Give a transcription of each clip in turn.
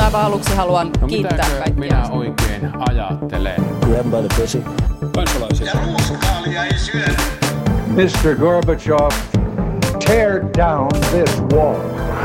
aivan aluksi haluan kiittää kaikkia. Minä oikein ajattelen? Grab by the pussy. Kansalaisia. Ja ruuskaalia ei syödä. Mr. Gorbachev, tear down this wall.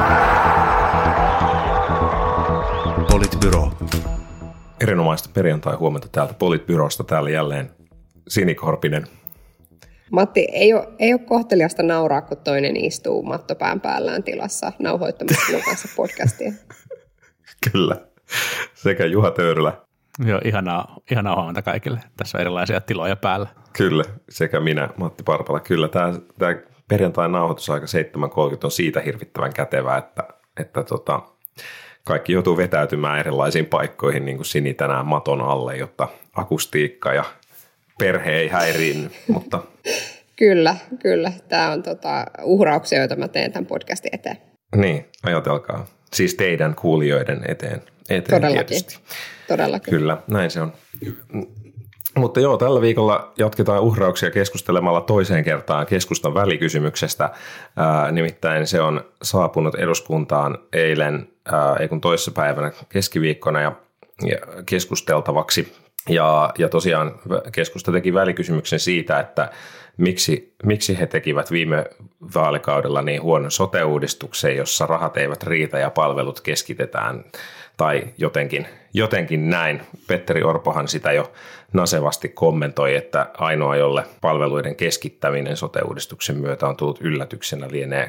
Politbyro. Erinomaista perjantai-huomenta täältä Politbyrosta. Täällä jälleen Sini Korpinen. Matti, ei ole kohteliasta nauraa, kun toinen istuu mattopään päällään tilassa nauhoittamassa sinun kanssa podcastia. Kyllä. Sekä Juha Töyrylä. Joo, ihanaa huomenta kaikille. Tässä on erilaisia tiloja päällä. Kyllä, sekä minä, Matti Parpala. Kyllä, tämä perjantain nauhoitusaika 7.30 on siitä hirvittävän kätevää, että kaikki joutuu vetäytymään erilaisiin paikkoihin, niin kuin Sini tänään maton alle, jotta akustiikka ja perhe ei häiriinny, mutta... Kyllä. Tämä on uhrauksia, joita mä teen tämän podcastin eteen. Niin, ajatelkaa. Siis teidän kuulijoiden eteen tietysti. Todellakin. Kyllä, näin se on. Mutta joo, tällä viikolla jatketaan uhrauksia keskustelemalla toiseen kertaan keskustan välikysymyksestä. Nimittäin se on saapunut eduskuntaan eilen, ei kun toissapäivänä keskiviikkona ja keskusteltavaksi. Ja tosiaan keskusta teki välikysymyksen siitä, että miksi he tekivät viime vaalikaudella niin huonon sote-uudistuksen, jossa rahat eivät riitä ja palvelut keskitetään tai jotenkin näin. Petteri Orpohan sitä jo nasevasti kommentoi, että ainoa, jolle palveluiden keskittäminen sote-uudistuksen myötä on tullut yllätyksenä, lienee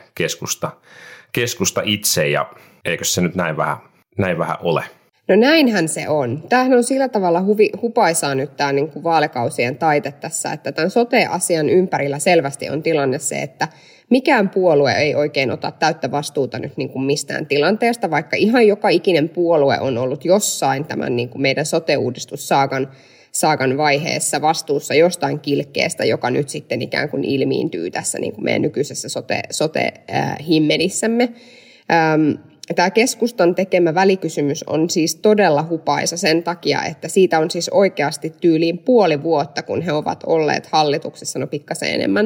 keskusta itse, ja eikö se nyt näin vähän ole? No näinhän se on. Tämähän on sillä tavalla hupaisaa nyt tämä niin kuin vaalikausien taite tässä, että tämän sote-asian ympärillä selvästi on tilanne se, että mikään puolue ei oikein ota täyttä vastuuta nyt niin kuin mistään tilanteesta, vaikka ihan joka ikinen puolue on ollut jossain tämän niin kuin meidän sote-uudistussaagan vaiheessa vastuussa jostain kilkkeestä, joka nyt sitten ikään kuin ilmiintyy tässä niin kuin meidän nykyisessä sote-himmelissämme. Tämä keskustan tekemä välikysymys on siis todella hupaisa sen takia, että siitä on siis oikeasti tyyliin puoli vuotta, kun he ovat olleet hallituksessa, no pikkasen enemmän.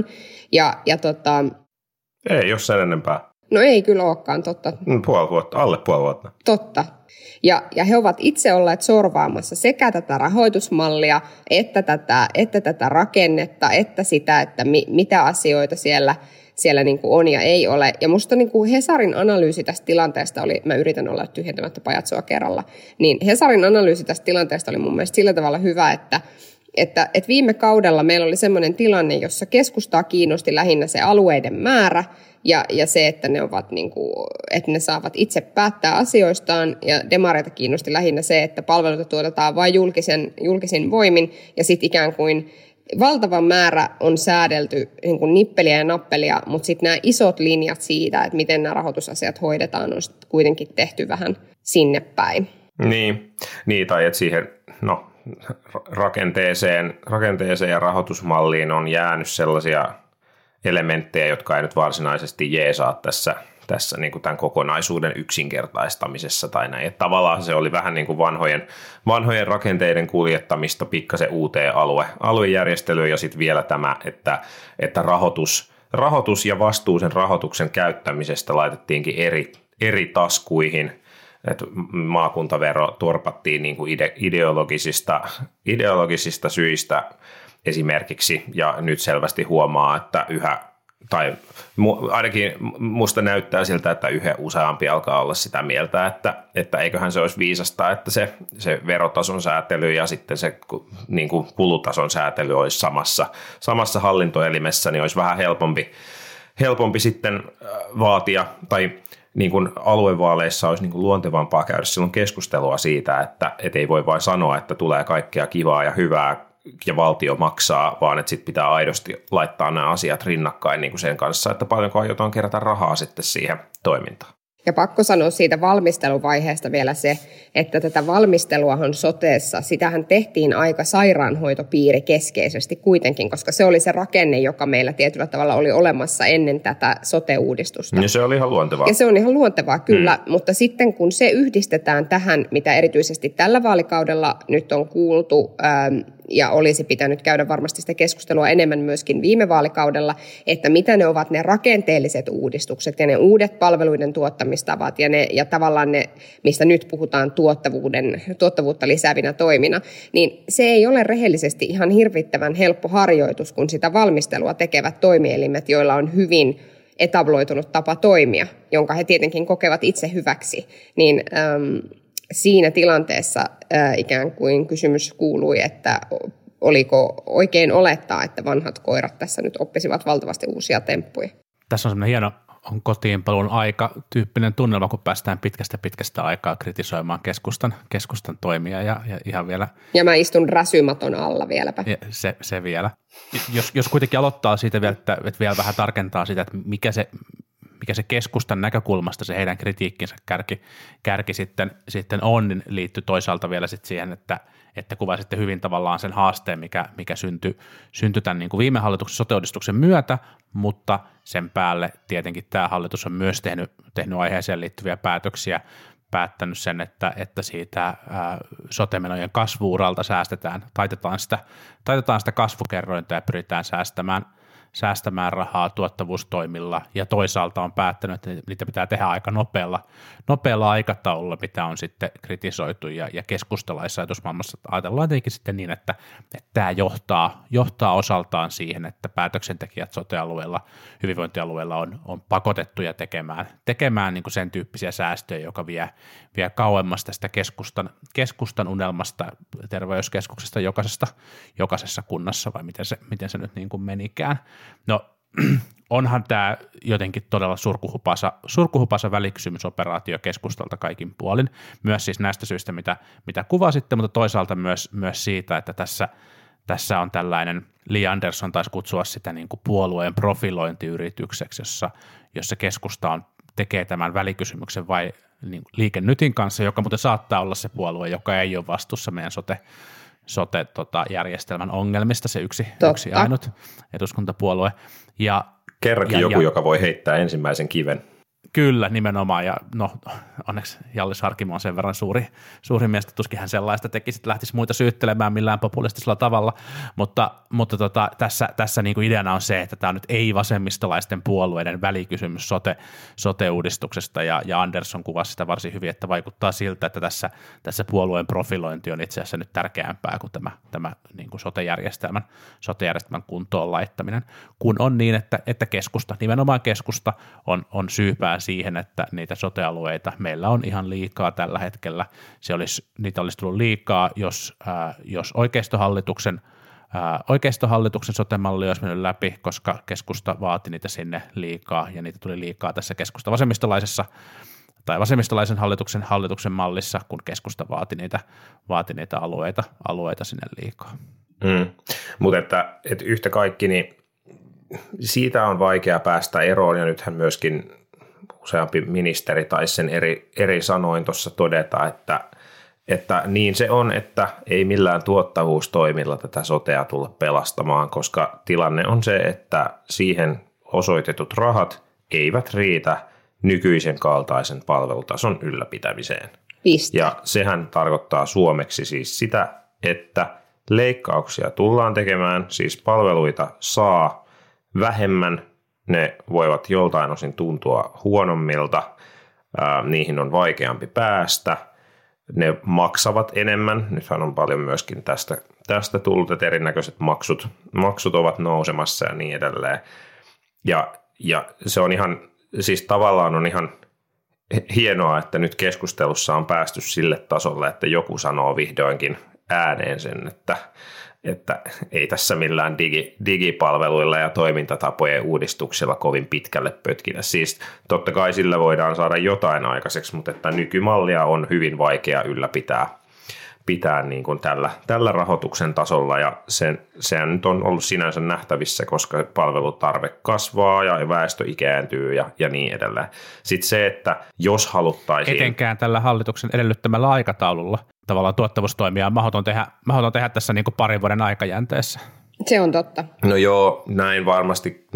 Ei ole sen enempää. No ei kyllä olekaan, totta. Puoli vuotta, alle puoli vuotta. Totta. Ja he ovat itse olleet sorvaamassa sekä tätä rahoitusmallia, että tätä rakennetta, että sitä, että mitä asioita siellä niin kuin on ja ei ole. Ja musta niin kuin Hesarin analyysi tästä tilanteesta oli, mä yritän olla tyhjentämättä pajatsoa kerralla, niin Hesarin analyysi tästä tilanteesta oli mun mielestä sillä tavalla hyvä, että viime kaudella meillä oli semmoinen tilanne, jossa keskustaa kiinnosti lähinnä se alueiden määrä ja se, että ne ovat niin kuin, että ne saavat itse päättää asioistaan, ja demareita kiinnosti lähinnä se, että palveluita tuotetaan vain julkisin voimin, ja sitten ikään kuin valtava määrä on säädelty niin kuin nippeliä ja nappelia, mutta sitten nämä isot linjat siitä, että miten nämä rahoitusasiat hoidetaan, on kuitenkin tehty vähän sinne päin. Niin tai että siihen rakenteeseen ja rahoitusmalliin on jäänyt sellaisia elementtejä, jotka ei nyt varsinaisesti jeesaa tässä niin kuin tämän kokonaisuuden yksinkertaistamisessa tai näin. Että tavallaan se oli vähän niin kuin vanhojen rakenteiden kuljettamista pikkasen uuteen aluejärjestelyyn, ja sitten vielä tämä, että rahoitus ja vastuu sen rahoituksen käyttämisestä laitettiinkin eri taskuihin. Että maakuntavero torpattiin niin kuin ideologisista syistä esimerkiksi, ja nyt selvästi huomaa, että ainakin musta näyttää siltä, että yhä useampi alkaa olla sitä mieltä, että eiköhän se olisi viisasta, että se verotason säätely ja sitten se niin kuin kulutason säätely olisi samassa hallintoelimessä, niin olisi vähän helpompi sitten vaatia, tai niin kuin aluevaaleissa olisi niin kuin luontevampaa käydä silloin keskustelua siitä, että ei voi vain sanoa, että tulee kaikkea kivaa ja hyvää ja valtio maksaa, vaan että sitten pitää aidosti laittaa nämä asiat rinnakkain niin kuin sen kanssa, että paljonko aiotaan kerätä rahaa sitten siihen toimintaan. Ja pakko sanoa siitä valmisteluvaiheesta vielä se, että tätä valmisteluahan soteessa, sitähän tehtiin aika sairaanhoitopiiri keskeisesti kuitenkin, koska se oli se rakenne, joka meillä tietyllä tavalla oli olemassa ennen tätä sote-uudistusta. Ja se oli ihan luontevaa. Ja se on ihan luontevaa, kyllä, mutta sitten kun se yhdistetään tähän, mitä erityisesti tällä vaalikaudella nyt on kuultu ja olisi pitänyt käydä varmasti sitä keskustelua enemmän myöskin viime vaalikaudella, että mitä ne ovat ne rakenteelliset uudistukset ja ne uudet palveluiden tuottamistavat ja tavallaan ne, mistä nyt puhutaan tuottavuutta lisäävinä toimina, niin se ei ole rehellisesti ihan hirvittävän helppo harjoitus, kun sitä valmistelua tekevät toimielimet, joilla on hyvin etabloitunut tapa toimia, jonka he tietenkin kokevat itse hyväksi, niin siinä tilanteessa ikään kuin kysymys kuului, että oliko oikein olettaa, että vanhat koirat tässä nyt oppisivat valtavasti uusia temppuja. Tässä on semmoinen hieno kotiinpaluun aika tyyppinen tunnelma, kun päästään pitkästä aikaa kritisoimaan keskustan toimia ja ihan vielä. Ja mä istun räsymaton alla vieläpä. Se vielä. Jos kuitenkin aloittaa siitä vielä, että vielä vähän tarkentaa sitä, että mikä se keskustan näkökulmasta se heidän kritiikkinsä kärki sitten on, niin liittyy toisaalta vielä sitten siihen, että kuvasitte hyvin tavallaan sen haasteen, mikä syntyi tämän niin kuin viime hallituksen sote-uudistuksen myötä, mutta sen päälle tietenkin tämä hallitus on myös tehnyt aiheeseen liittyviä päätöksiä, päättänyt sen, että siitä sote-menojen kasvu-uralta säästetään, taitetaan sitä kasvukerrointa ja pyritään säästämään rahaa tuottavuustoimilla ja toisaalta on päättänyt, että niitä pitää tehdä aika nopealla aikataululla, mitä on sitten kritisoitu ja keskustalaisessa ajatusmaailmassa ajatellaan tietenkin sitten niin, että tämä johtaa osaltaan siihen, että päätöksentekijät sote-alueella, hyvinvointialueella on pakotettuja tekemään niin kuin sen tyyppisiä säästöjä, joka vie kauemmas tästä keskustan unelmasta terveyskeskuksesta jokaisessa kunnassa, vai miten se nyt niin kuin menikään. No onhan tämä jotenkin todella surkuhupasa välikysymysoperaatio keskustalta kaikin puolin, myös siis näistä syistä, mitä kuvasitte, mutta toisaalta myös siitä, että tässä on tällainen, Li Andersson taisi kutsua sitä niin kuin puolueen profilointiyritykseksi, jossa keskusta tekee tämän välikysymyksen vai niin Liike Nytin kanssa, joka muuten saattaa olla se puolue, joka ei ole vastuussa meidän sote-järjestelmän ongelmista, se yksi ainut eduskuntapuolue. Kerrankin joku, joka voi heittää ensimmäisen kiven. Kyllä, nimenomaan, ja no onneksi Jallis Harkimo on sen verran suuri mies, että tuskin hän sellaista tekisi, että lähtisi muita syyttelemään millään populistisella tavalla, mutta tässä niin kuin ideana on se, että tämä on nyt ei-vasemmistolaisten puolueiden välikysymys sote-uudistuksesta, ja Andersson kuvasi sitä varsin hyvin, että vaikuttaa siltä, että tässä puolueen profilointi on itse asiassa nyt tärkeämpää kuin tämä niin kuin sote-järjestelmän kuntoon laittaminen, kun on niin, että nimenomaan keskusta on syypää siihen, että niitä sote-alueita meillä on ihan liikaa tällä hetkellä. Niitä olisi tullut liikaa, jos oikeistohallituksen sote-malli olisi mennyt läpi, koska keskusta vaati niitä sinne liikaa, ja niitä tuli liikaa tässä vasemmistolaisen hallituksen mallissa, kun keskusta vaati niitä alueita sinne liikaa. Mutta että yhtä kaikki, niin siitä on vaikea päästä eroon, ja nythän myöskin useampi ministeri taisi sen eri sanoin tuossa todeta, että niin se on, että ei millään tuottavuustoimilla tätä sotea tulla pelastamaan, koska tilanne on se, että siihen osoitetut rahat eivät riitä nykyisen kaltaisen palvelutason ylläpitämiseen. Piste. Ja sehän tarkoittaa suomeksi siis sitä, että leikkauksia tullaan tekemään, siis palveluita saa vähemmän, ne voivat joltain osin tuntua huonommilta, niihin on vaikeampi päästä, ne maksavat enemmän, nythän on paljon myöskin tästä tullut, että erinäköiset maksut ovat nousemassa ja niin edelleen, ja se on ihan, siis tavallaan on ihan hienoa, että nyt keskustelussa on päästy sille tasolle, että joku sanoo vihdoinkin ääneen sen, että ei tässä millään digipalveluilla ja toimintatapojen uudistuksilla kovin pitkälle pötkinä. Siis totta kai sillä voidaan saada jotain aikaiseksi, mutta että nykymallia on hyvin vaikea ylläpitää niin kuin tällä rahoituksen tasolla, ja sehän nyt on ollut sinänsä nähtävissä, koska palvelutarve kasvaa ja väestö ikääntyy ja niin edelleen. Sitten se, että jos haluttaisiin... Etenkään tällä hallituksen edellyttämällä aikataululla tavallaan tuottavuustoimia on mahdoton tehdä tässä niin kuin parin vuoden aikajänteessä. Se on totta. No joo, näin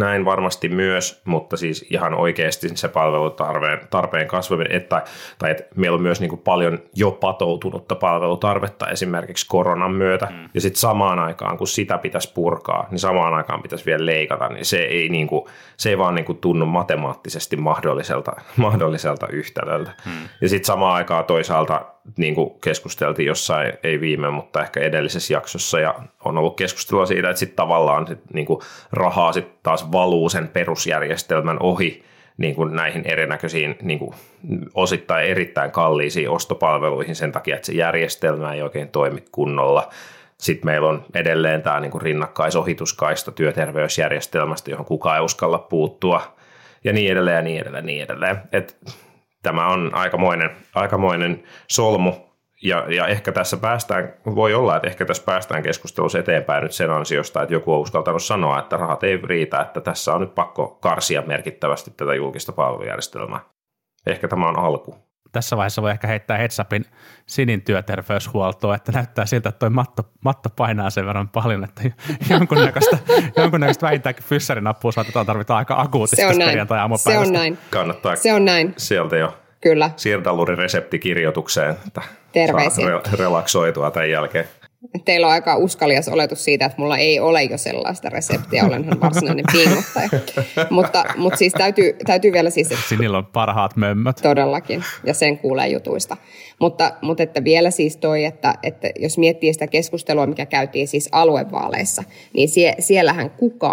näin varmasti myös, mutta siis ihan oikeasti se palvelutarpeen kasvaminen, tai että meillä on myös niin kuin paljon jo patoutunutta palvelutarvetta esimerkiksi koronan myötä, ja sitten samaan aikaan, kun sitä pitäisi purkaa, niin samaan aikaan pitäisi vielä leikata, niin se ei vaan niin kuin tunnu matemaattisesti mahdolliselta yhtälöltä. Ja sitten samaan aikaan toisaalta niin kuin keskusteltiin jossain, ei viime, mutta ehkä edellisessä jaksossa, ja on ollut keskustelua siitä, että sitten tavallaan niin kuin rahaa sitten taas valuu sen perusjärjestelmän ohi niin kuin näihin erinäköisiin niin kuin osittain erittäin kalliisiin ostopalveluihin sen takia, että se järjestelmä ei oikein toimi kunnolla. Sitten meillä on edelleen tämä niin kuin rinnakkaisohituskaista työterveysjärjestelmästä, johon kukaan ei uskalla puuttua, ja niin edelleen, ja niin edelleen, ja niin edelleen. Tämä on aikamoinen solmu, ja ehkä tässä voi olla, että ehkä tässä päästään keskustelussa eteenpäin nyt sen ansiosta, että joku on uskaltanut sanoa, että rahat ei riitä, että tässä on nyt pakko karsia merkittävästi tätä julkista palvelujärjestelmää. Ehkä tämä on alku. Tässä vaiheessa voi ehkä heittää heads-upin Sinin työterveyshuoltoon, että näyttää siltä, että toi matto painaa sen verran paljon, että jonkunnäköistä vähintäänkin fyssarinappua saatetaan tarvita aika akuutisesti perjantai-aamupäivästä. Se on näin. Kannattaa se on näin. Sieltä jo Kyllä. Sirdalurin reseptikirjoitukseen, että terveisiä. Saa relaksoitua tämän jälkeen. Teillä on aika uskalias oletus siitä, että mulla ei ole jo sellaista reseptiä, olenhan varsinainen pingottaja. mutta siis täytyy vielä siis... Sinillä on parhaat mömmöt. Todellakin, ja sen kuulee jutuista. Mutta että vielä siis toi, että jos miettii sitä keskustelua, mikä käytiin siis aluevaaleissa, niin siellähän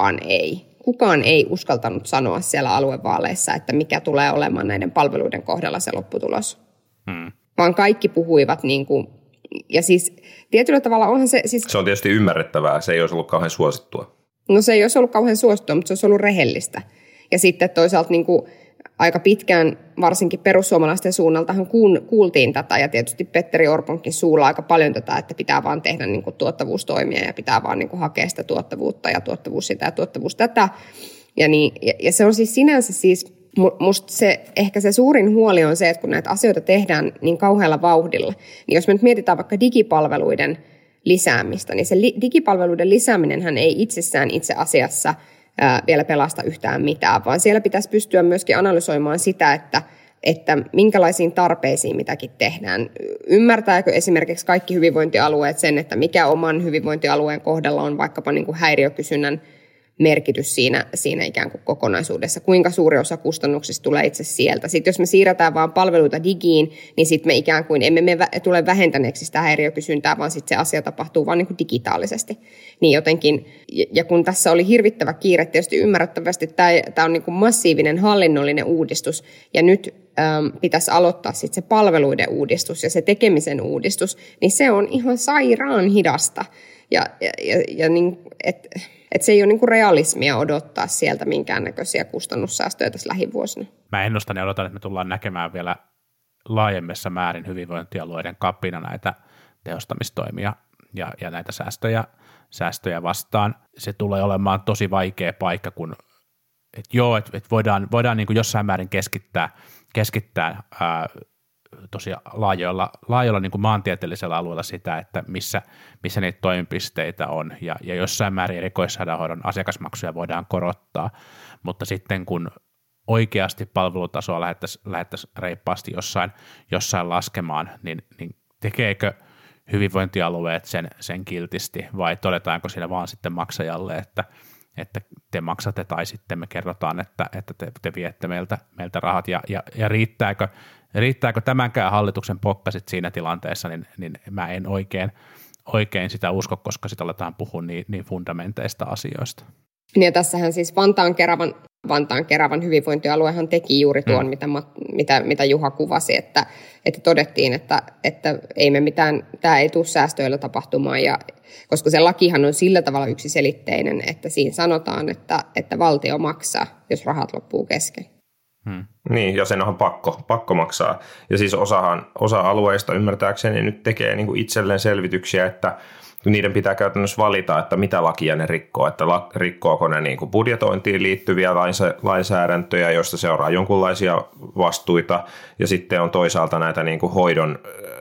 kukaan ei uskaltanut sanoa siellä aluevaaleissa, että mikä tulee olemaan näiden palveluiden kohdalla se lopputulos. Vaan kaikki puhuivat niin kuin, ja siis tietyllä tavalla onhan se... Siis, se on tietysti ymmärrettävää, se ei olisi ollut kauhean suosittua. No se ei olisi ollut kauhean suosittua, mutta se olisi ollut rehellistä. Ja sitten toisaalta niin kuin aika pitkään, varsinkin perussuomalaisten suunnaltahan kuultiin tätä, ja tietysti Petteri Orponkin suulla aika paljon tätä, että pitää vaan tehdä niin kuin tuottavuustoimia, ja pitää vaan niin kuin hakea sitä tuottavuutta, ja tuottavuus sitä, ja tuottavuus tätä. Ja se on siis sinänsä siis... Musta ehkä se suurin huoli on se, että kun näitä asioita tehdään niin kauhealla vauhdilla, niin jos me nyt mietitään vaikka digipalveluiden lisäämistä, niin se digipalveluiden lisääminenhän ei itsessään itse asiassa vielä pelasta yhtään mitään, vaan siellä pitäisi pystyä myöskin analysoimaan sitä, että minkälaisiin tarpeisiin mitäkin tehdään. Ymmärtääkö esimerkiksi kaikki hyvinvointialueet sen, että mikä oman hyvinvointialueen kohdalla on vaikkapa niin kuin häiriökysynnän merkitys siinä ikään kuin kokonaisuudessa, kuinka suuri osa kustannuksista tulee itse sieltä. Sitten jos me siirretään vaan palveluita digiin, niin sitten me ikään kuin emme me tule vähentäneeksi sitä häiriökysyntää, vaan sitten se asia tapahtuu vaan niin kuin digitaalisesti. Niin jotenkin, ja kun tässä oli hirvittävä kiire, tietysti ymmärrettävästi tämä on niin kuin massiivinen hallinnollinen uudistus, ja nyt pitäisi aloittaa sitten se palveluiden uudistus ja se tekemisen uudistus, niin se on ihan sairaan hidasta. Ja niin, että se ei ole niin kuin realismia odottaa sieltä minkäännäköisiä kustannussäästöjä tässä lähivuosina. Mä ennustan ja odotan, että me tullaan näkemään vielä laajemmassa määrin hyvinvointialueiden kapina näitä tehostamistoimia ja näitä säästöjä vastaan. Se tulee olemaan tosi vaikea paikka, kun että voidaan niin kuin jossain määrin keskittää tosi laajoilla niin kuin maantieteellisellä alueella sitä, että missä niitä toimipisteitä on, ja jossain määrin erikoissairaanhoidon asiakasmaksuja voidaan korottaa, mutta sitten kun oikeasti palvelutasoa lähdettäisiin reippaasti jossain laskemaan, niin tekeekö hyvinvointialueet sen kiltisti, vai todetaanko siinä vaan sitten maksajalle, että te maksatte, tai sitten me kerrotaan, että te viette meiltä rahat, ja riittääkö tämänkään hallituksen pokkasit siinä tilanteessa, niin mä en oikein sitä usko, koska sitä aletaan puhua niin fundamenteista asioista. Ja tässähän siis Vantaan Keravan hyvinvointialuehan teki juuri tuon, mitä Juha kuvasi, että todettiin, että ei me mitään, tämä ei tule säästöillä tapahtumaan, koska se lakihan on sillä tavalla yksiselitteinen, että siinä sanotaan, että valtio maksaa, jos rahat loppuu kesken. Niin, ja sen on pakko maksaa. Ja siis osa alueista ymmärtääkseni nyt tekee niin kuin itselleen selvityksiä, että niiden pitää käytännössä valita, että mitä lakia ne rikkoo. Että rikkoako ne niin kuin budjetointiin liittyviä lainsäädäntöjä, joista seuraa jonkunlaisia vastuita, ja sitten on toisaalta näitä niin kuin hoidon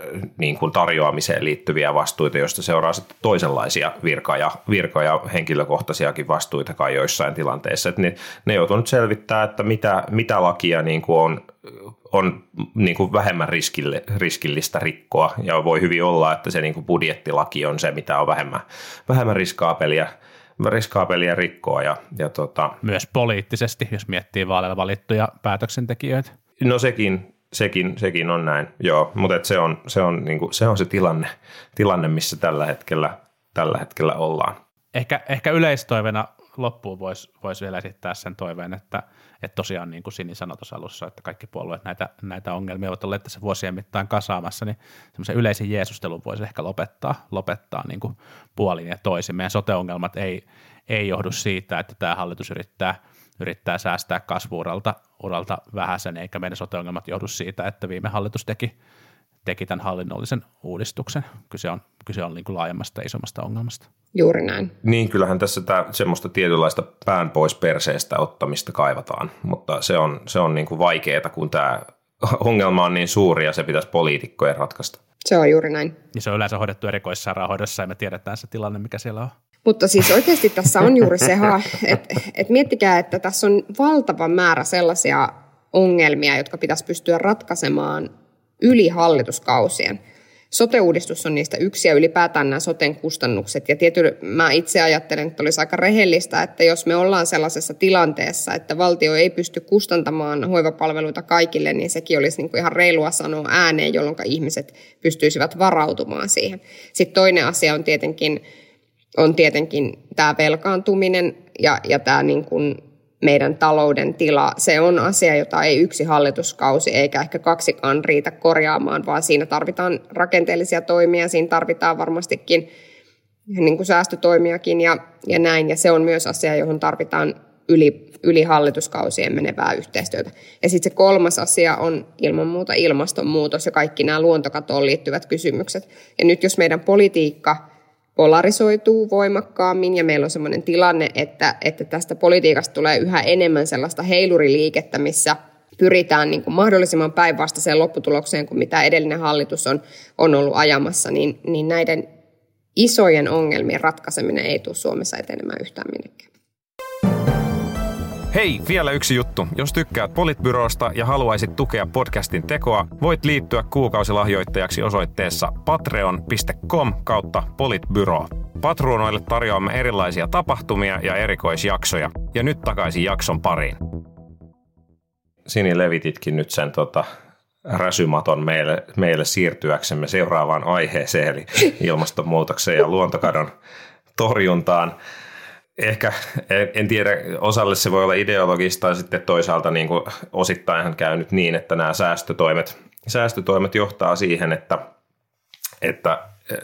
niin kuin tarjoamiseen liittyviä vastuita, joista seuraa sitten toisenlaisia virka- ja henkilökohtaisiakin vastuita kai joissain tilanteissa. Että ne joutuu nyt selvittää, että mitä lakia niin kuin on niin kuin vähemmän riskillistä rikkoa, ja voi hyvin olla, että se niin kuin budjettilaki on se, mitä on vähemmän riskaapelia rikkoa. Myös poliittisesti, jos miettii vaaleilla valittuja päätöksentekijöitä. No sekin on näin, joo, mutta se on se tilanne, missä tällä hetkellä ollaan. Ehkä yleistoiveena loppuun voisi vielä esittää sen toiveen, että tosiaan niin kuin Sini sanoi tuossa alussa, että kaikki puolueet näitä ongelmia ovat olleet tässä vuosien mittaan kasaamassa, niin semmoisen yleisen jeesustelun voisi ehkä lopettaa niin kuin puolin ja toisin. Meidän sote-ongelmat ei johdu siitä, että tämä hallitus yrittää säästää kasvu-uralta vähäsen, eikä meidän sote-ongelmat johdu siitä, että viime hallitus teki tämän hallinnollisen uudistuksen. Kyse on niin kuin laajemmasta ja isommasta ongelmasta. Juuri näin. Niin, kyllähän tässä semmoista tietynlaista pään pois perseestä ottamista kaivataan, mutta se on niin kuin vaikeaa, kun tämä ongelma on niin suuri ja se pitäisi poliitikkojen ratkaista. Se on juuri näin. Ja se on yleensä hoidettu erikoissairaanhoidossa ja me tiedetään se tilanne, mikä siellä on. Mutta siis oikeasti tässä on juuri se, että miettikää, että tässä on valtava määrä sellaisia ongelmia, jotka pitäisi pystyä ratkaisemaan yli hallituskausien. Sote-uudistus on niistä yksi ja ylipäätään nämä soten kustannukset. Ja mä itse ajattelen, että olisi aika rehellistä, että jos me ollaan sellaisessa tilanteessa, että valtio ei pysty kustantamaan hoivapalveluita kaikille, niin sekin olisi niin kuin ihan reilua sanoa ääneen, jolloin ihmiset pystyisivät varautumaan siihen. Sitten toinen asia on tietenkin tämä velkaantuminen ja tämä niin kuin meidän talouden tila. Se on asia, jota ei yksi hallituskausi eikä ehkä kaksikaan riitä korjaamaan, vaan siinä tarvitaan rakenteellisia toimia, siinä tarvitaan varmastikin niin kuin säästötoimiakin ja näin. Ja se on myös asia, johon tarvitaan yli hallituskausien menevää yhteistyötä. Ja sitten se kolmas asia on ilman muuta ilmastonmuutos ja kaikki nämä luontokatoon liittyvät kysymykset. Ja nyt jos meidän politiikka polarisoituu voimakkaammin ja meillä on sellainen tilanne, että tästä politiikasta tulee yhä enemmän sellaista heiluriliikettä, missä pyritään niin kuin mahdollisimman päinvastaiseen lopputulokseen kuin mitä edellinen hallitus on ollut ajamassa, niin näiden isojen ongelmien ratkaiseminen ei tule Suomessa etenemään yhtään minnekään. Hei, vielä yksi juttu. Jos tykkäät Politbyrosta ja haluaisit tukea podcastin tekoa, voit liittyä kuukausilahjoittajaksi osoitteessa patreon.com/politbyro. Patruunoille tarjoamme erilaisia tapahtumia ja erikoisjaksoja. Ja nyt takaisin jakson pariin. Sini, levititkin nyt sen räsymaton meille siirtyäksemme seuraavaan aiheeseen, eli ilmastonmuutokseen ja luontokadon torjuntaan. Ehkä, en tiedä, osalle se voi olla ideologista ja sitten toisaalta niin kuin osittainhan käy nyt niin, että nämä säästötoimet johtaa siihen, että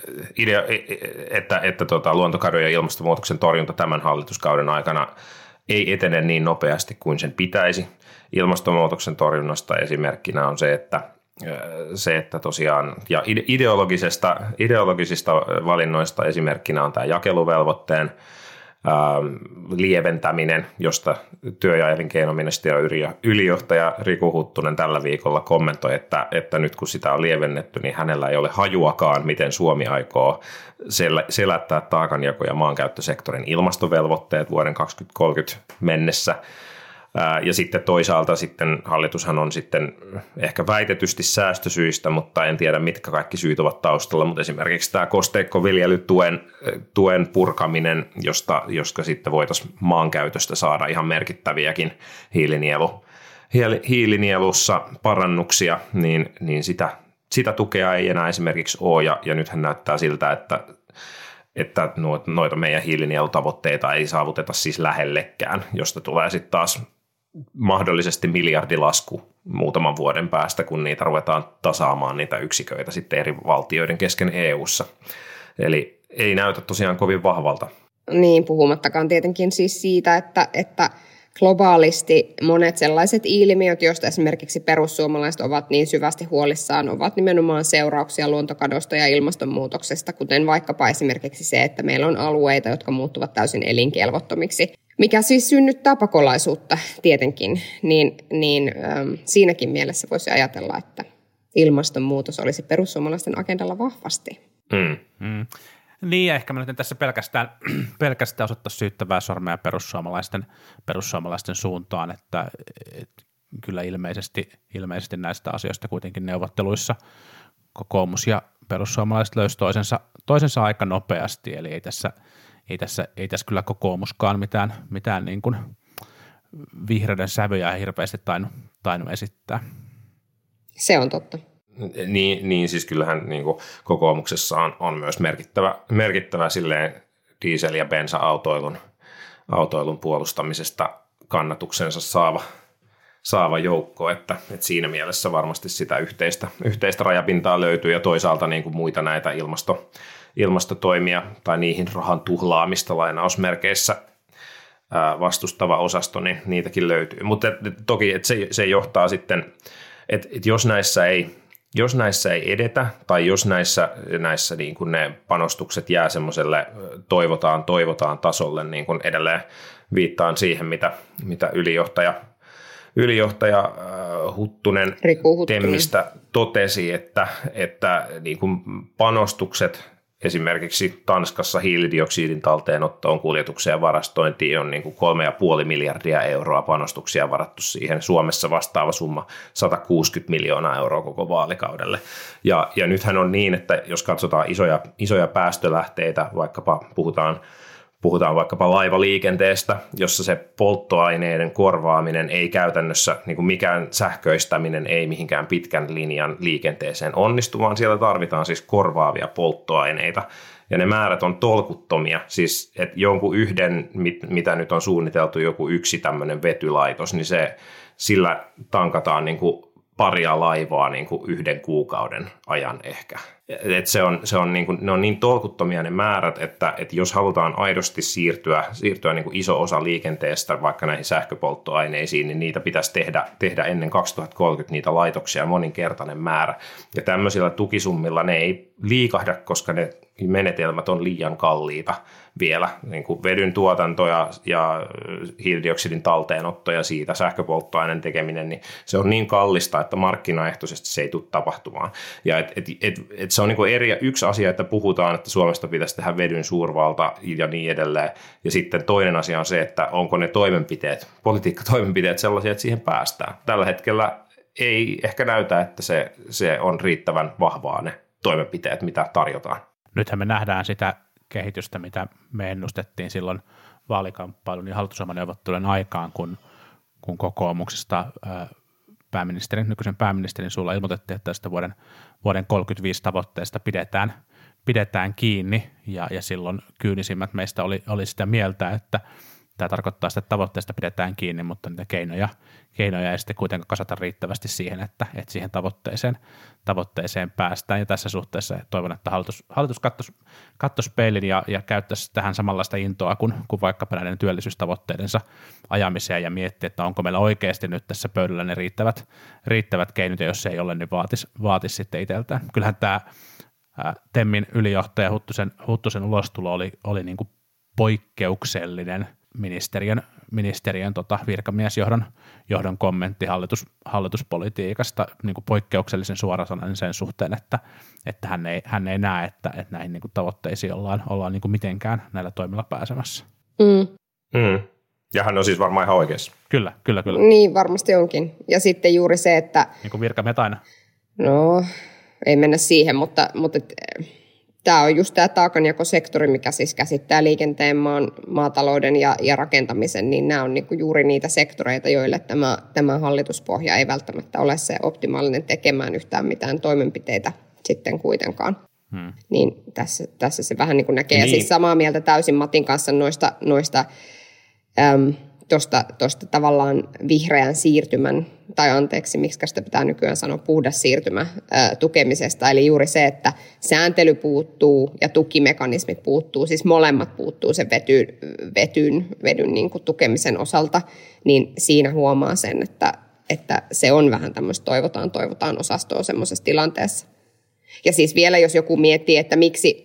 luontokadon ja ilmastonmuutoksen torjunta tämän hallituskauden aikana ei etene niin nopeasti kuin sen pitäisi. Ilmastonmuutoksen torjunnasta esimerkkinä on se, että tosiaan, ja ideologisista valinnoista esimerkkinä on tämä jakeluvelvoitteen lieventäminen, josta työ- ja elinkeinoministeriön ylijohtaja Riku Huttunen tällä viikolla kommentoi, että nyt kun sitä on lievennetty, niin hänellä ei ole hajuakaan, miten Suomi aikoo selättää taakanjako- ja maankäyttösektorin ilmastovelvoitteet vuoden 2030 mennessä. Ja sitten toisaalta hallitushan on sitten ehkä väitetysti säästösyistä, mutta en tiedä mitkä kaikki syyt ovat taustalla, mutta esimerkiksi tämä kosteikkoviljelytuen purkaminen, josta sitten voitaisiin maankäytöstä saada ihan merkittäviäkin hiilinielussa parannuksia, niin sitä tukea ei enää esimerkiksi ole, ja nythän näyttää siltä, että noita meidän hiilinielutavoitteita ei saavuteta siis lähellekään, josta tulee sitten taas mahdollisesti miljardilasku muutaman vuoden päästä, kun niitä ruvetaan tasaamaan niitä yksiköitä sitten eri valtioiden kesken EU:ssa. Eli ei näytä tosiaan kovin vahvalta. Niin, puhumattakaan tietenkin siis siitä, että globaalisti monet sellaiset ilmiöt, joista esimerkiksi perussuomalaiset ovat niin syvästi huolissaan, ovat nimenomaan seurauksia luontokadosta ja ilmastonmuutoksesta, kuten vaikkapa esimerkiksi se, että meillä on alueita, jotka muuttuvat täysin elinkelvottomiksi, mikä siis synnyttää pakolaisuutta tietenkin, niin siinäkin mielessä voisi ajatella, ilmastonmuutos olisi perussuomalaisten agendalla vahvasti. Niin, ja ehkä mä nyt tässä pelkästään osoittaa syyttävää sormea perussuomalaisten suuntaan, että kyllä ilmeisesti näistä asioista kuitenkin neuvotteluissa kokoomus ja perussuomalaiset löysi toisensa aika nopeasti, eli ei tässä kyllä kokoomuskaan mitään niin kuin vihreiden sävyjä hirveästi tainnut esittää. Se on totta. Niin siis kyllähän niin kuin kokoomuksessa on myös merkittävä silleen diesel- ja bensa-autoilun puolustamisesta kannatuksensa saava joukko, että siinä mielessä varmasti sitä yhteistä rajapintaa löytyy ja toisaalta niin kuin muita näitä ilmastotoimia tai niihin rahan tuhlaamista lainausmerkeissä vastustava osasto, niin niitäkin löytyy. Mutta toki että se johtaa sitten, että jos näissä ei edetä tai jos näissä niin kuin ne panostukset jää semmoiselle toivotaan tasolle, niin kuin edelleen viittaan siihen, mitä ylijohtaja Huttunen Temmistä totesi, että niin kuin panostukset esimerkiksi Tanskassa hiilidioksidin talteenottoon, kuljetukseen ja varastointiin on niin kuin 3,5 miljardia euroa panostuksia varattu siihen. Suomessa vastaava summa 160 miljoonaa euroa koko vaalikaudelle. Ja nythän on niin, että jos katsotaan isoja päästölähteitä, puhutaan vaikkapa laivaliikenteestä, jossa se polttoaineiden korvaaminen ei käytännössä, niin kuin mikään sähköistäminen ei mihinkään pitkän linjan liikenteeseen onnistu, vaan siellä tarvitaan siis korvaavia polttoaineita. Ja ne määrät on tolkuttomia, siis että jonkun yhden, mitä nyt on suunniteltu, joku yksi tämmöinen vetylaitos, niin sillä tankataan niin kuin paria laivaa niin kuin 1 kuukauden ajan ehkä. Et se on niin kuin, ne on niin tolkuttomia ne määrät, että jos halutaan aidosti siirtyä niin kuin iso osa liikenteestä vaikka näihin sähköpolttoaineisiin, niin niitä pitäisi tehdä ennen 2030 niitä laitoksia moninkertainen määrä. Ja tämmöisillä tukisummilla ne ei liikahda, koska ne menetelmät on liian kalliita vielä. Niin kuin vedyn tuotanto ja hiilidioksidin talteenotto ja siitä sähköpolttoaineen tekeminen, niin se on niin kallista, että markkinaehtoisesti se ei tule tapahtumaan. Ja se on niin kuin yksi asia, että puhutaan, että Suomesta pitäisi tehdä vedyn suurvalta ja niin edelleen. Ja sitten toinen asia on se, että onko ne politiikkatoimenpiteet sellaisia, että siihen päästään. Tällä hetkellä ei ehkä näytä, että se on riittävän vahvaa ne toimenpiteet, mitä tarjotaan. Nythän me nähdään sitä kehitystä, mitä me ennustettiin silloin vaalikamppailun ja hallitusohjelmaneuvottelujen aikaan, kun kokoomuksesta nykyisen pääministerin suulla ilmoitettiin, että tästä vuoden 35 tavoitteesta pidetään kiinni, ja silloin kyynisimmät meistä oli sitä mieltä, että tämä tarkoittaa sitä, että tavoitteesta pidetään kiinni, mutta niitä keinoja ei sitten kuitenkaan kasata riittävästi siihen, että siihen tavoitteeseen päästään. Ja tässä suhteessa toivon, että hallitus kattoisi peilin ja käyttäisi tähän samanlaista intoa kuin vaikkapa näiden työllisyystavoitteidensa ajamiseen ja miettiä, että onko meillä oikeasti nyt tässä pöydällä ne riittävät keinot, ja jos se ei ole, niin vaatisi sitten itseltään. Kyllähän tämä TEMin ylijohtaja Huttusen ulostulo oli niin kuin poikkeuksellinen ministeriön virkamiesjohdon kommentti hallituspolitiikasta, niin kuin poikkeuksellisen suorasanainen sen suhteen, että hän ei näe, että näihin niin kuin tavoitteisiin ollaan niin kuin mitenkään näillä toimilla pääsemässä. Ja hän on siis varmaan ihan oikeassa. Kyllä. Niin, varmasti onkin. Ja sitten juuri se, että... Niin kuin virkamiehet aina. No, ei mennä siihen, mutta tämä on just tämä taakanjakosektori, mikä siis käsittää liikenteen, maatalouden ja rakentamisen, niin nämä on niinku juuri niitä sektoreita, joille tämä hallituspohja ei välttämättä ole se optimaalinen tekemään yhtään mitään toimenpiteitä sitten kuitenkaan. Niin tässä se vähän niin kuin näkee. Niin. Ja siis samaa mieltä täysin Matin kanssa noista tuosta tavallaan vihreän siirtymän, tai anteeksi, miksi sitä pitää nykyään sanoa, puhdas siirtymä tukemisesta. Eli juuri se, että sääntely puuttuu ja tukimekanismit puuttuu, siis molemmat puuttuu sen vedyn niin kuin tukemisen osalta, niin siinä huomaa sen, että se on vähän tämmöistä toivotaan osastoa semmoisessa tilanteessa. Ja siis vielä, jos joku miettii, että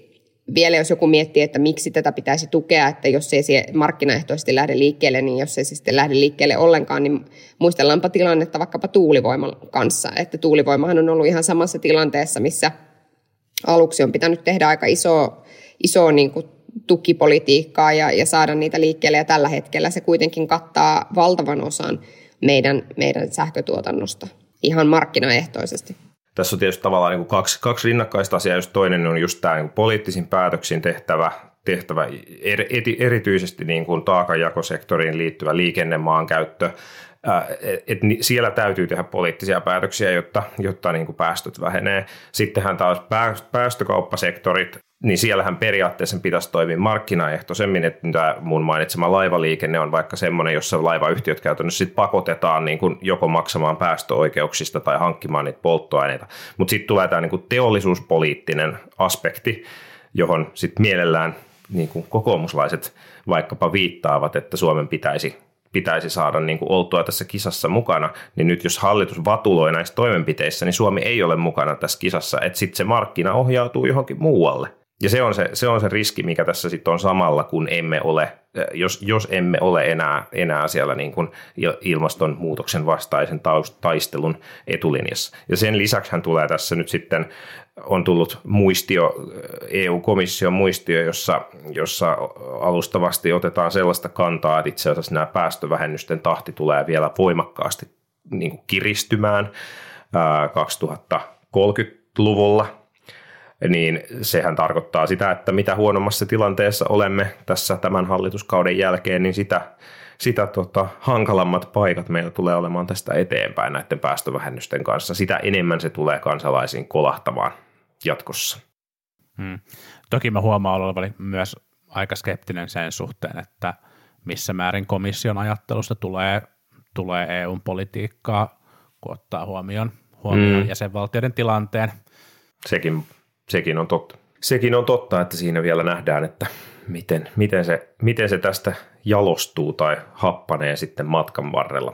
vielä jos joku miettii, että miksi tätä pitäisi tukea, että jos ei se markkinaehtoisesti lähde liikkeelle, niin jos ei se sitten lähde liikkeelle ollenkaan, niin muistellaanpa tilannetta vaikkapa tuulivoiman kanssa. Että tuulivoimahan on ollut ihan samassa tilanteessa, missä aluksi on pitänyt tehdä aika isoa niin kuin tukipolitiikkaa ja saada niitä liikkeelle. Ja tällä hetkellä se kuitenkin kattaa valtavan osan meidän sähkötuotannosta ihan markkinaehtoisesti. Tässä on tietysti tavallaan niin kuin kaksi rinnakkaista asiaa, jos toinen on just tämä niin poliittisin päätöksin tehtävä erityisesti niin kuin taakanjakosektoriin liittyvä liikennemaankäyttö. Siellä täytyy tehdä poliittisia päätöksiä, jotta niin kuin päästöt vähenee. Sittenhän taas päästökauppasektorit, niin siellähän periaatteessa pitäisi toimia markkinaehtoisemmin, että tämä mun mainitsema laivaliikenne on vaikka semmoinen, jossa laivayhtiöt käytännössä sit pakotetaan niin kuin joko maksamaan päästöoikeuksista tai hankkimaan niitä polttoaineita. Mutta sitten tulee tämä niin kuin teollisuuspoliittinen aspekti, johon sitten mielellään niin kuin kokoomuslaiset vaikkapa viittaavat, että Suomen pitäisi saada niin kuin oltua tässä kisassa mukana, niin nyt jos hallitus vatuloi näissä toimenpiteissä, niin Suomi ei ole mukana tässä kisassa, että sitten se markkina ohjautuu johonkin muualle. Ja se on se riski, mikä tässä sitten on samalla, kun emme ole, jos emme ole enää siellä niin kuin ilmastonmuutoksen vastaisen taistelun etulinjassa. Ja sen lisäksi tulee tässä nyt sitten, on tullut muistio, EU-komission muistio, jossa alustavasti otetaan sellaista kantaa, että itse asiassa nämä päästövähennysten tahti tulee vielä voimakkaasti niin kuin kiristymään 2030-luvulla. Niin sehän tarkoittaa sitä, että mitä huonommassa tilanteessa olemme tässä tämän hallituskauden jälkeen, niin sitä hankalammat paikat meillä tulee olemaan tästä eteenpäin näiden päästövähennysten kanssa. Sitä enemmän se tulee kansalaisiin kolahtamaan jatkossa. Toki mä huomaan olevani myös aika skeptinen sen suhteen, että missä määrin komission ajattelusta tulee EUn politiikkaa, kun ottaa huomioon jäsenvaltioiden tilanteen. Sekin on totta. Sekin on totta, että siinä vielä nähdään, että miten se tästä jalostuu tai happanee sitten matkan varrella.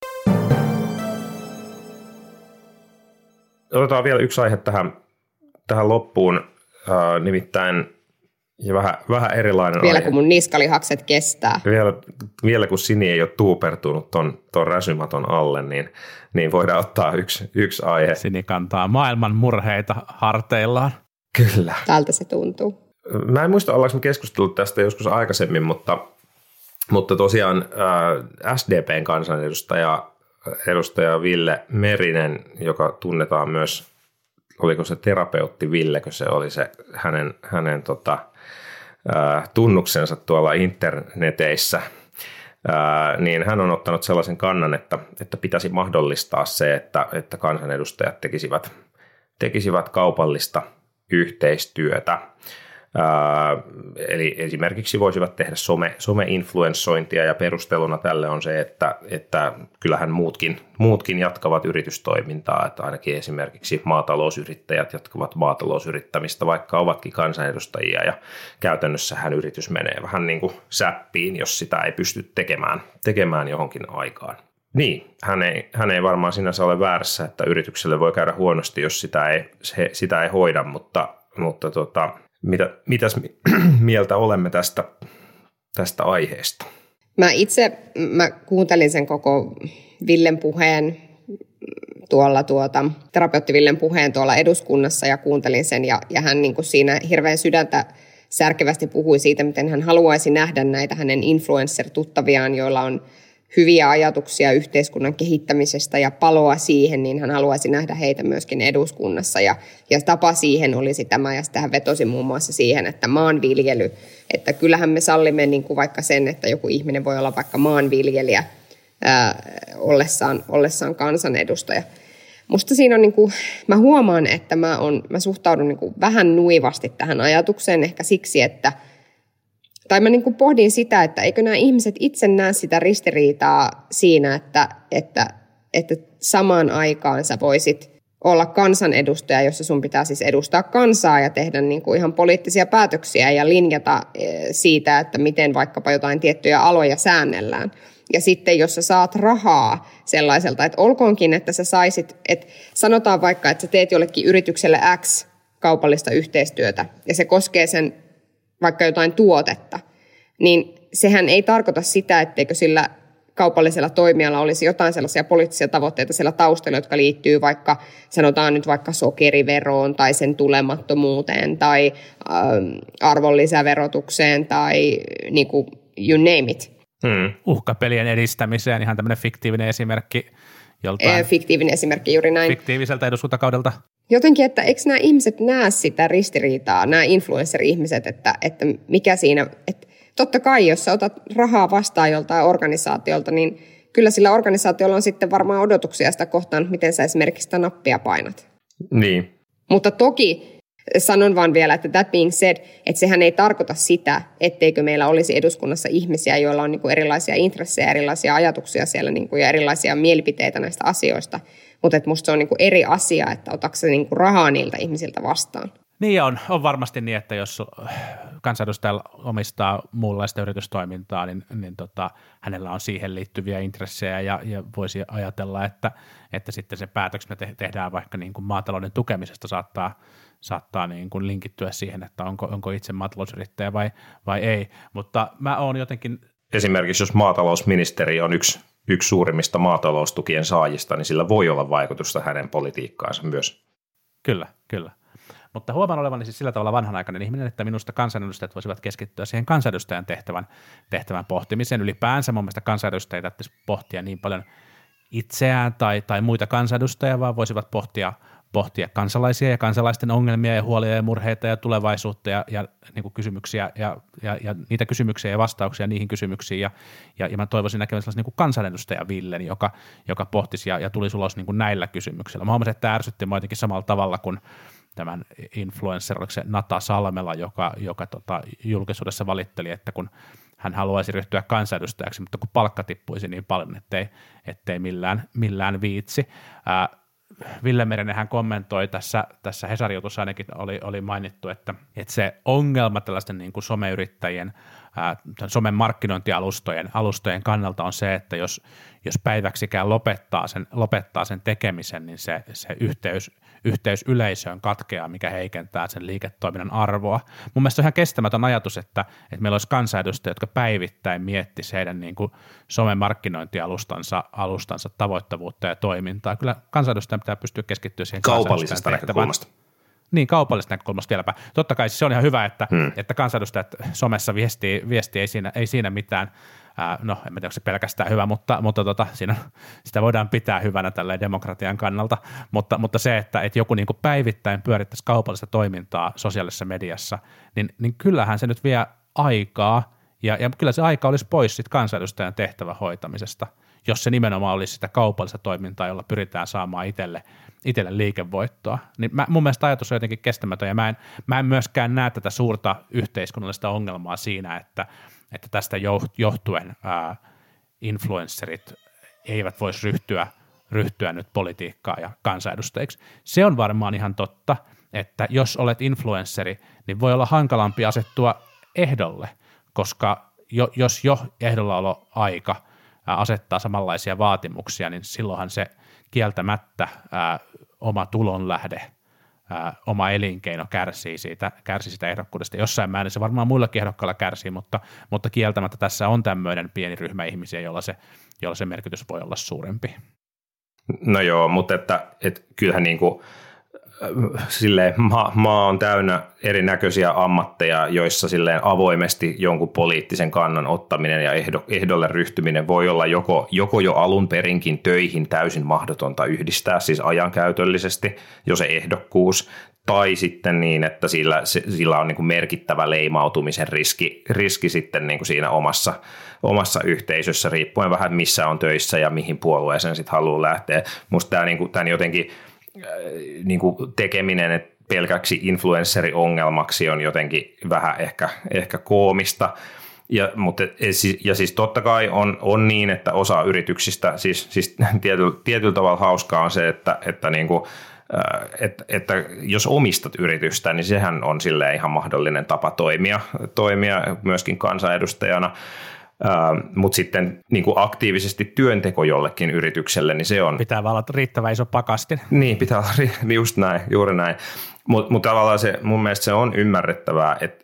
Otetaan vielä yksi aihe tähän loppuun, nimittäin ja vähän erilainen vielä aihe. Kun mun niskalihakset kestää. Vielä kun Sini ei ole tuupertunut ton räsymaton alle, niin voidaan ottaa yksi aihe. Sini kantaa maailman murheita harteillaan. Kyllä. Tältä se tuntuu. Mä en muista, ollaanko me keskustellut tästä joskus aikaisemmin, mutta tosiaan SDPn kansanedustaja Ville Merinen, joka tunnetaan myös, oliko se terapeutti Villekö se oli se hänen tunnuksensa tuolla interneteissä, niin hän on ottanut sellaisen kannan, että pitäisi mahdollistaa se, että kansanedustajat tekisivät kaupallista yhteistyötä. Eli esimerkiksi voisivat tehdä some-influenssointia ja perusteluna tälle on se, että kyllähän muutkin jatkavat yritystoimintaa, että ainakin esimerkiksi maatalousyrittäjät jatkavat maatalousyrittämistä, vaikka ovatkin kansanedustajia ja käytännössähän yritys menee vähän niin kuin säppiin, jos sitä ei pysty tekemään johonkin aikaan. Niin, hän ei varmaan sinänsä ole väärässä, että yritykselle voi käydä huonosti, jos sitä ei hoida, mutta mitäs mieltä olemme tästä aiheesta? Mä kuuntelin sen koko Villen puheen terapeutti Villen puheen tuolla eduskunnassa ja kuuntelin sen ja hän niin kuin siinä hirveän sydäntä särkevästi puhui siitä, miten hän haluaisi nähdä näitä hänen influencer-tuttaviaan, joilla on hyviä ajatuksia yhteiskunnan kehittämisestä ja paloa siihen, niin hän haluaisi nähdä heitä myöskin eduskunnassa. Ja tapa siihen olisi tämä, ja sitten hän vetosi muun muassa siihen, että maanviljely, että kyllähän me sallimme niin kuin vaikka sen, että joku ihminen voi olla vaikka maanviljelijä ollessaan kansanedustaja. Musta siinä on, niin kuin, mä huomaan, että mä suhtaudun niin kuin vähän nuivasti tähän ajatukseen, ehkä siksi, että tai mä niin kuin pohdin sitä, että eikö nämä ihmiset itse näe sitä ristiriitaa siinä, että samaan aikaan sä voisit olla kansanedustaja, jossa sun pitää siis edustaa kansaa ja tehdä niin kuin ihan poliittisia päätöksiä ja linjata siitä, että miten vaikkapa jotain tiettyjä aloja säännellään. Ja sitten jos sä saat rahaa sellaiselta, että olkoonkin, että sä saisit, että sanotaan vaikka, että sä teet jollekin yritykselle X kaupallista yhteistyötä ja se koskee sen vaikka jotain tuotetta, niin sehän ei tarkoita sitä, etteikö sillä kaupallisella toimijalla olisi jotain sellaisia poliittisia tavoitteita siellä taustalla, jotka liittyy vaikka, sanotaan nyt vaikka sokeriveroon tai sen tulemattomuuteen tai arvonlisäverotukseen tai niin kuin you name it. Uhkapelien edistämiseen, ihan tämmöinen fiktiivinen esimerkki joltain. Fiktiivinen esimerkki, juuri näin. Fiktiiviseltä eduskuntakaudelta. Jotenkin, että eikö nämä ihmiset näe sitä ristiriitaa, nämä influencer-ihmiset, että mikä siinä, että totta kai, jos sä otat rahaa vastaan joltain organisaatiolta, niin kyllä sillä organisaatiolla on sitten varmaan odotuksia sitä kohtaan, miten sä esimerkiksi sitä nappia painat. Niin. Mutta toki sanon vaan vielä, että that being said, että sehän ei tarkoita sitä, etteikö meillä olisi eduskunnassa ihmisiä, joilla on niin kuin erilaisia intressejä, erilaisia ajatuksia siellä niin kuin ja erilaisia mielipiteitä näistä asioista. Mutta musta se on niin kuin eri asia, että otatko se niin kuin rahaa niiltä ihmisiltä vastaan. Niin on varmasti niin, että jos kansanedustajalla omistaa muunlaista yritystoimintaa, niin hänellä on siihen liittyviä intressejä ja voisi ajatella, että sitten se päätöks, me tehdään vaikka niin kuin maatalouden tukemisesta saattaa niin kuin linkittyä siihen, että onko itse maatalousyrittäjä vai ei, mutta mä oon jotenkin... Esimerkiksi jos maatalousministeri on yksi suurimmista maataloustukien saajista, niin sillä voi olla vaikutusta hänen politiikkaansa myös. Kyllä. Mutta huomaan olevani siis sillä tavalla vanhanaikainen ihminen, että minusta kansanedustajat voisivat keskittyä siihen kansanedustajan tehtävän pohtimiseen. Ylipäänsä mun mielestä kansanedustajat täytyisi pohtia niin paljon itseään tai muita kansanedustajia, vaan voisivat pohtia kansalaisia ja kansalaisten ongelmia ja huolia ja murheita ja tulevaisuutta ja niin kuin kysymyksiä ja niitä kysymyksiä ja vastauksia niihin kysymyksiin. Ja mä toivoisin näkemään sellaisen niin kuin kansanedustaja Villen, joka pohtisi ja tulisi ulos niin kuin näillä kysymyksillä. Mä huomasin, että tämä ärsytti mua jotenkin samalla tavalla kuin tämän influencer, oliko se Nata Salmela, joka julkisuudessa valitteli, että kun hän haluaisi ryhtyä kansanedustajaksi, mutta kun palkka tippuisi niin paljon, ettei millään viitsi. Ville Merinen hän kommentoi tässä Hesari-jutussa ainakin oli mainittu, että se ongelma tällaisten niin kuin someyrittäjien, somen markkinointialustojen kannalta on se, että jos päiväksikään lopettaa sen tekemisen, niin se yhteys yleisöön katkeaa, mikä heikentää sen liiketoiminnan arvoa. Mun mielestä se on ihan kestämätön ajatus, että meillä olisi kansanedustajia, jotka päivittäin miettisivät heidän niin kuin somen markkinointialustansa tavoittavuutta ja toimintaa. Kyllä kansanedustajan pitää pystyä keskittyä siihen kaupallisesta näkökulmasta. Niin, kaupallisesta näkökulmasta vieläpä. Totta kai se on ihan hyvä, että kansanedustajat somessa viestii ei siinä mitään. No, en tiedä, onko se pelkästään hyvä, mutta sitä voidaan pitää hyvänä tälleen demokratian kannalta, mutta se, että joku niin kuin päivittäin pyörittäisi kaupallista toimintaa sosiaalisessa mediassa, niin kyllähän se nyt vie aikaa, ja kyllä se aika olisi pois sit kansanedustajan tehtävän hoitamisesta, jos se nimenomaan olisi sitä kaupallista toimintaa, jolla pyritään saamaan itselle liikevoittoa. Niin mun mielestä ajatus on jotenkin kestämätön, ja mä en myöskään näe tätä suurta yhteiskunnallista ongelmaa siinä, että tästä johtuen influencerit eivät voisi ryhtyä nyt politiikkaan ja kansanedustajiksi. Se on varmaan ihan totta, että jos olet influenssari, niin voi olla hankalampi asettua ehdolle, koska jos jo ehdollaoloaika asettaa samanlaisia vaatimuksia, niin silloinhan se kieltämättä oma tulonlähde, oma elinkeino kärsii sitä ehdokkuudesta. Jossain määrin se varmaan muillakin ehdokkailla kärsii, mutta kieltämättä tässä on tämmöinen pieni ryhmä ihmisiä, jolla se merkitys voi olla suurempi. No joo, mutta että kyllähän niin kuin silleen maa on täynnä erinäköisiä ammatteja, joissa silleen avoimesti jonkun poliittisen kannan ottaminen ja ehdolle ryhtyminen voi olla joko jo alun perinkin töihin täysin mahdotonta yhdistää, siis ajankäytöllisesti, jo se ehdokkuus, tai sitten niin, että sillä on niin kuin merkittävä leimautumisen riski sitten niin kuin siinä omassa yhteisössä, riippuen vähän missä on töissä ja mihin puolueeseen sitten haluaa lähteä. Musta tämän jotenkin niin kuin tekeminen pelkäksi influenceriongelmaksi on jotenkin vähän ehkä koomista. Ja siis totta kai on niin, että osa yrityksistä, siis tietyllä tavalla hauskaa on se, että niin kuin, että jos omistat yritystä, niin sehän on silleen ihan mahdollinen tapa toimia myöskin kansanedustajana. Mutta sitten niin kuin aktiivisesti työnteko jollekin yritykselle, niin se on... Pitää olla riittävän iso pakastin. Niin, pitää olla just näin, juuri näin. Mutta tavallaan se, mun mielestä se on ymmärrettävää,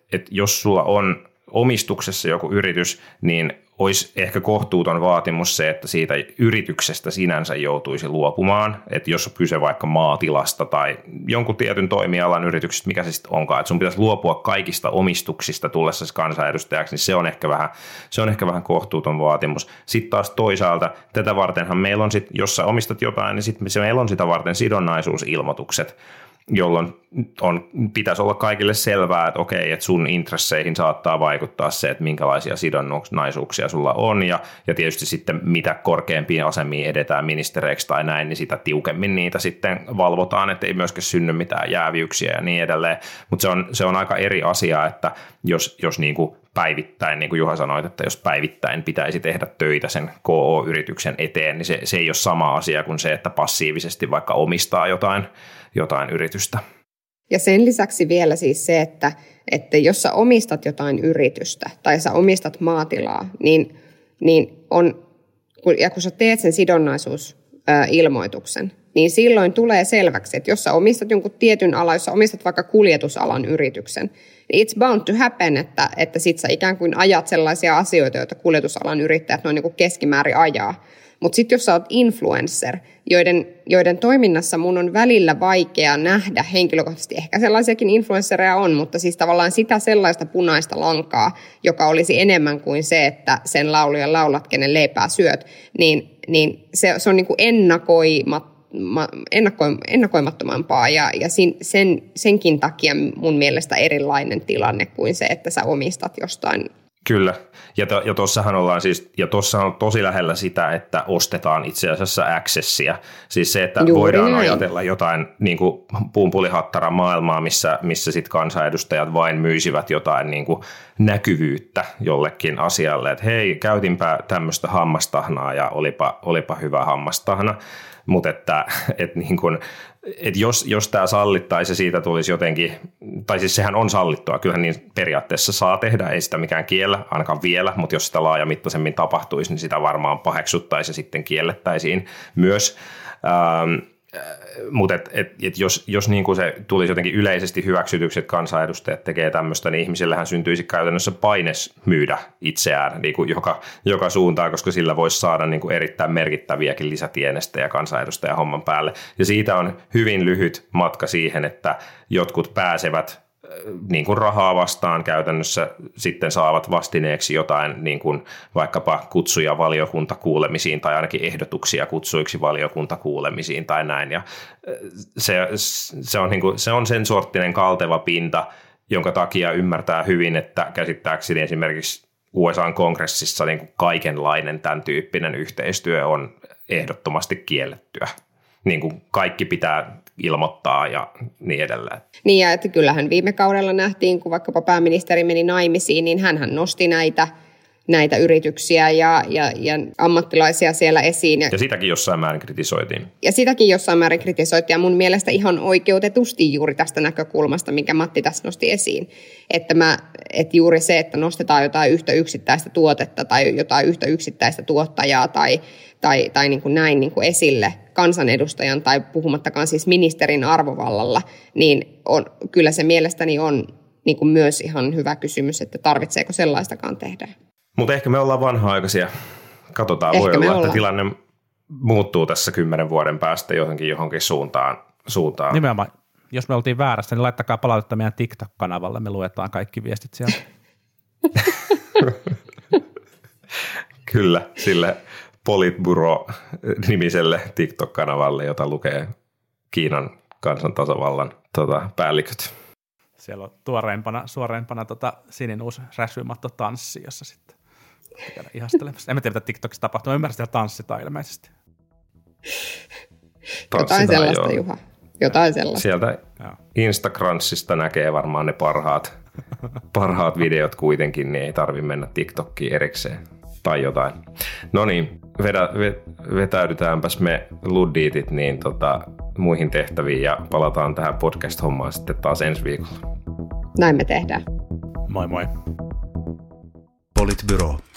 jos sulla on omistuksessa joku yritys, niin olisi ehkä kohtuuton vaatimus se, että siitä yrityksestä sinänsä joutuisi luopumaan, että jos on kyse vaikka maatilasta tai jonkun tietyn toimialan yrityksestä, mikä se sitten onkaan, että sun pitäisi luopua kaikista omistuksista tullessasi kansanedustajaksi, niin se on ehkä vähän kohtuuton vaatimus. Sitten taas toisaalta tätä vartenhan meillä on sitten, jos sä omistat jotain, niin sitten meillä on sitä varten sidonnaisuusilmoitukset, jolloin pitäisi olla kaikille selvää, että okei, että sun intresseihin saattaa vaikuttaa se, että minkälaisia sidonnaisuuksia sulla on, ja tietysti sitten mitä korkeampiin asemiin edetään ministereiksi tai näin, niin sitä tiukemmin niitä sitten valvotaan, että ei myöskään synny mitään jääviyksiä ja niin edelleen, mutta se on aika eri asia, että jos niin kuin päivittäin, niin kuin Juha sanoit, että jos päivittäin pitäisi tehdä töitä sen KO-yrityksen eteen, niin se ei ole sama asia kuin se, että passiivisesti vaikka omistaa jotain yritystä. Ja sen lisäksi vielä siis se, että jos sä omistat jotain yritystä tai sä omistat maatilaa, niin kun sä teet sen sidonnaisuusilmoituksen, niin silloin tulee selväksi, että jos sä omistat jonkun tietyn alan, jos sä omistat vaikka kuljetusalan yrityksen, niin it's bound to happen, että sit sä ikään kuin ajat sellaisia asioita, joita kuljetusalan yrittäjät noin niin kuin keskimäärin ajaa. Mutta sitten jos sä oot influencer, joiden toiminnassa mun on välillä vaikea nähdä henkilökohtaisesti, ehkä sellaisiakin influenssereja on, mutta siis tavallaan sitä sellaista punaista lankaa, joka olisi enemmän kuin se, että sen lauluja laulat, kenen leipää syöt, niin se on niin kuin ennakoimattomampaa ja senkin takia mun mielestä erilainen tilanne kuin se, että sä omistat jostain. Kyllä, ja tuossahan ollaan siis, ja tuossa on tosi lähellä sitä, että ostetaan itse asiassa accessia. Siis se, että voidaan ajatella jotain niin kuin pumpulihattara maailmaa, missä sit kansanedustajat vain myisivät jotain niin kuin näkyvyyttä jollekin asialle, että hei, käytinpä tämmöistä hammastahnaa ja olipa hyvä hammastahna. Mutta että jos tämä sallittaisi ja siitä tulisi jotenkin, tai siis sehän on sallittua, kyllähän niin periaatteessa saa tehdä, ei sitä mikään kiellä, ainakaan vielä, mutta jos sitä laajamittaisemmin tapahtuisi, niin sitä varmaan paheksuttaisiin ja sitten kiellettäisiin myös. Mutta jos niin kuin se tulisi jotenkin yleisesti hyväksytyksi, että kansanedustajat tekee tämmöistä, niin ihmisillähän syntyisi käytännössä paines myydä itseään niin kuin joka suuntaan, koska sillä voisi saada niin kuin erittäin merkittäviäkin lisätienestejä kansanedustajan homman päälle. Ja siitä on hyvin lyhyt matka siihen, että jotkut pääsevät niin kuin rahaa vastaan käytännössä sitten saavat vastineeksi jotain niin kuin vaikkapa kutsuja valiokuntakuulemisiin tai ainakin ehdotuksia kutsuiksi valiokuntakuulemisiin tai näin. Ja se on sen sorttinen kalteva pinta, jonka takia ymmärtää hyvin, että käsittääkseni esimerkiksi USA-kongressissa niin kuin kaikenlainen tämän tyyppinen yhteistyö on ehdottomasti kiellettyä. Niin kuin kaikki pitää ilmoittaa ja niin edelleen. Niin ja että kyllähän viime kaudella nähtiin, kun vaikkapa pääministeri meni naimisiin, niin hänhän nosti näitä yrityksiä ja ammattilaisia siellä esiin. Ja sitäkin jossain määrin kritisoitiin. Ja mun mielestä ihan oikeutetusti juuri tästä näkökulmasta, minkä Matti tässä nosti esiin. Että juuri se, että nostetaan jotain yhtä yksittäistä tuotetta tai jotain yhtä yksittäistä tuottajaa tai niin kuin näin niin kuin esille kansanedustajan tai puhumattakaan siis ministerin arvovallalla, niin kyllä se mielestäni on niin kuin myös ihan hyvä kysymys, että tarvitseeko sellaistakaan tehdä. Mutta ehkä me ollaan vanha-aikaisia. Katsotaan, voi olla, että tilanne muuttuu tässä 10 vuoden päästä johonkin suuntaan. Nimenomaan, jos me oltiin väärässä, niin laittakaa palautetta meidän TikTok-kanavalle, me luetaan kaikki viestit sieltä. Kyllä, sille Politburo-nimiselle TikTok-kanavalle, jota lukee Kiinan kansantasavallan päälliköt. Siellä on suorempana Sinin uusi räsymatto tanssi, jossa sitten käydään ihastelemassa. En tiedä, mitä TikTokissa tapahtuu. Mä ymmärrän, että tanssitaan ilmeisesti. Jotain sellaista, joo. Juha. Jotain sellaista. Sieltä Instagramsista näkee varmaan ne parhaat videot kuitenkin, niin ei tarvitse mennä TikTokiin erikseen tai jotain. No niin, vetäydytäänpäs me luddiitit niin muihin tehtäviin ja palataan tähän podcast-hommaan sitten taas ensi viikolla. Näin me tehdään. Moi moi. Politbyro.